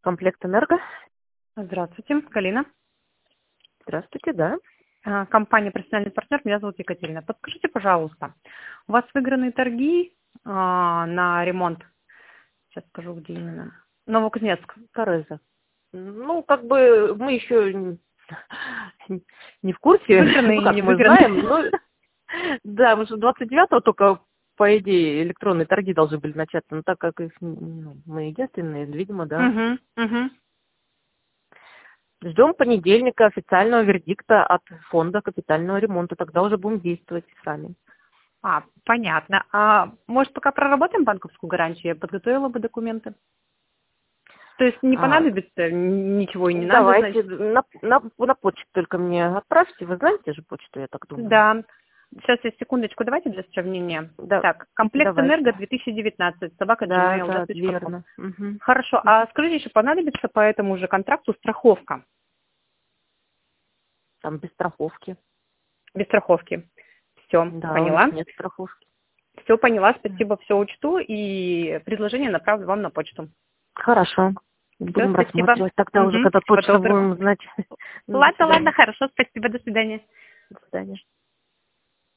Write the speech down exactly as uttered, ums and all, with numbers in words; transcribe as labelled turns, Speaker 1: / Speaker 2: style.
Speaker 1: Комплект Энерго.
Speaker 2: Здравствуйте, Галина.
Speaker 1: Здравствуйте, да.
Speaker 2: А, Компания «Профессиональный партнер», меня зовут Екатерина. Подскажите, пожалуйста, у вас выиграны торги а, на ремонт? Сейчас скажу, где именно. Новокузнецк.
Speaker 1: Кореза. Ну, как бы мы еще н- не в курсе,
Speaker 2: Выиграны
Speaker 1: ну,
Speaker 2: и
Speaker 1: как
Speaker 2: не
Speaker 1: мы
Speaker 2: выиграны.
Speaker 1: знаем, но да, мы же двадцать девятого только, по идее, электронные торги должны были начаться, но так как их, ну, мы единственные, видимо, да.
Speaker 2: Угу, угу.
Speaker 1: Ждем понедельника официального вердикта от фонда капитального ремонта, тогда уже будем действовать сами.
Speaker 2: А, понятно. А может, пока проработаем банковскую гарантию? Я подготовила бы документы. То есть не
Speaker 1: А,
Speaker 2: понадобится н- ничего и не надо,
Speaker 1: давайте
Speaker 2: значит?
Speaker 1: на, на, на почту только мне отправьте, вы знаете же почту, я так думаю.
Speaker 2: Да. Сейчас, я секундочку, давайте для сравнения.
Speaker 1: Да,
Speaker 2: Так, комплект «Энерго»
Speaker 1: давайте.
Speaker 2: две тысячи девятнадцать, собака
Speaker 1: Да,
Speaker 2: gmail,
Speaker 1: да,
Speaker 2: да, точка ком.
Speaker 1: верно. Мгм.
Speaker 2: Хорошо, а скажите, еще понадобится по этому же контракту страховка?
Speaker 1: Там без страховки.
Speaker 2: Без страховки. Все,
Speaker 1: Да, у
Speaker 2: поняла.
Speaker 1: них нет страховки.
Speaker 2: Все поняла, спасибо, все учту и предложение направлю вам на почту.
Speaker 1: Хорошо.
Speaker 2: Все,
Speaker 1: Будем
Speaker 2: спасибо.
Speaker 1: рассматривать тогда уже,
Speaker 2: Угу,
Speaker 1: когда
Speaker 2: всего
Speaker 1: точно
Speaker 2: доброго.
Speaker 1: будем знать. До
Speaker 2: Ладно,
Speaker 1: свидания.
Speaker 2: ладно, хорошо, спасибо, до свидания.
Speaker 1: До свидания.